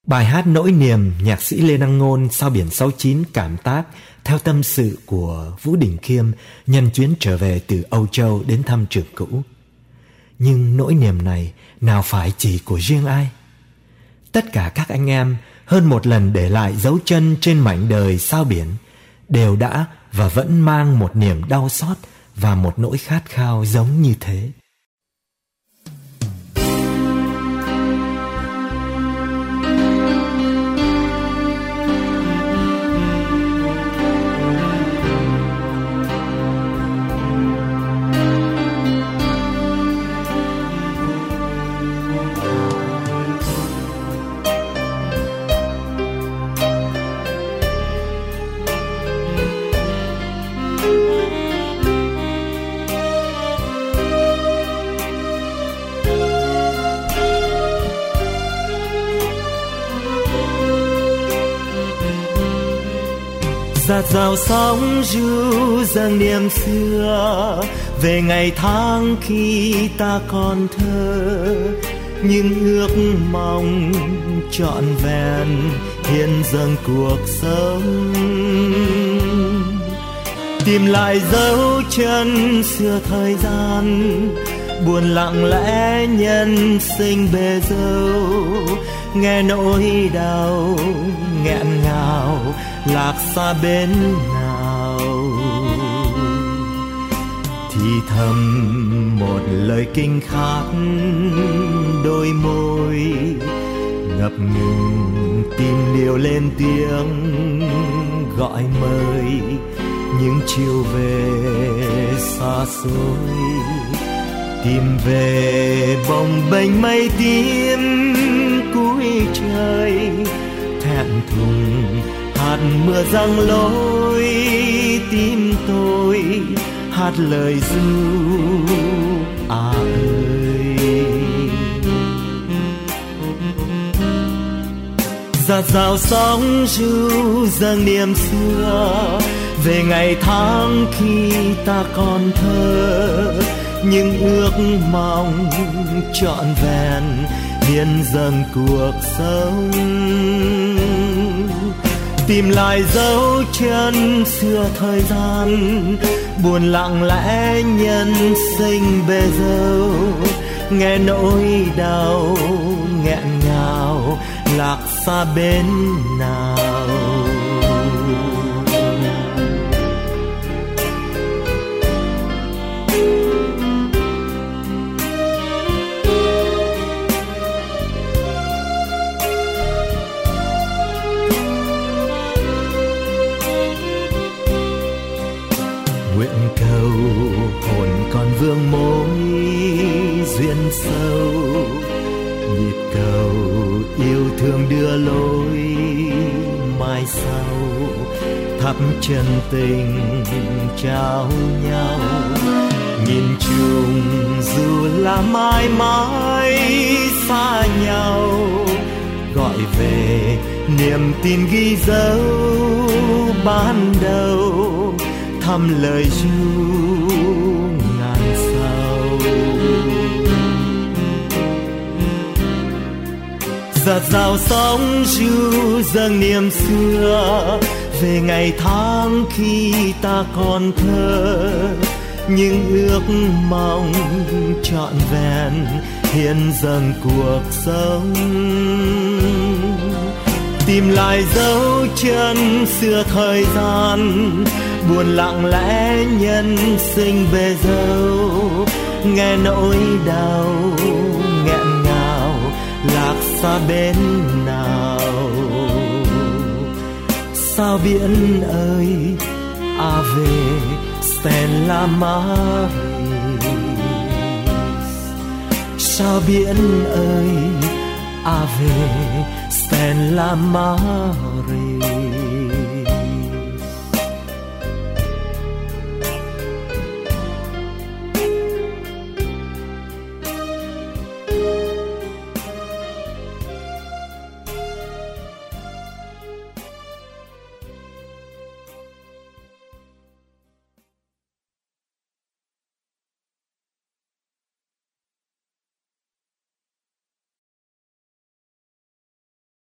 Bài hát Nỗi Niềm, nhạc sĩ Lê Đăng Ngôn Sao Biển 69 cảm tác theo tâm sự của Vũ Đình Khiêm nhân chuyến trở về từ Âu Châu đến thăm trường cũ. Nhưng nỗi niềm này nào phải chỉ của riêng ai? Tất cả các anh em hơn một lần để lại dấu chân trên mảnh đời sao biển đều đã và vẫn mang một niềm đau xót và một nỗi khát khao giống như thế. Dạt dào sóng ru dâng niềm xưa về ngày tháng khi ta còn thơ, những ước mong trọn vẹn hiện dâng cuộc sống. Tìm lại dấu chân xưa thời gian, buồn lặng lẽ nhân sinh bề dâu, nghe nỗi đau nghẹn ngào lạc xa bên nào. Thì thầm một lời kinh khát đôi môi, ngập ngừng tìm điều lên tiếng gọi mời những chiều về xa xôi. Tìm về bồng bềnh mây tím cuối trời, thẹn thùng hạt mưa giăng lối tim tôi, hát lời ru ơi. Dạt dào sóng ru dâng niềm xưa về ngày tháng khi ta còn thơ, những ước mong trọn vẹn hiện dâng cuộc sống. Tìm lại dấu chân xưa thời gian, buồn lặng lẽ nhân sinh bề dâu, nghe nỗi đau nghẹn ngào lạc xa bên nào. Nguyện cầu hồn còn vương mối duyên sâu, nhịp cầu yêu thương đưa lối mai sau, thắp chân tình trao nhau. Nhìn chung dù là mãi mãi xa nhau, gọi về niềm tin ghi dấu ban đầu, thăm lời ru ngàn sao. Dạt dào sóng ru dâng niềm xưa về ngày tháng khi ta còn thơ, những ước mong trọn vẹn hiện dâng cuộc sống. Tìm lại dấu chân xưa thời gian, buồn lặng lẽ nhân sinh bề dâu, nghe nỗi đau nghẹn ngào lạc xa bên nào. Sao biển ơi Ave Stella Maris, sao biển ơi Ave Stella Maris.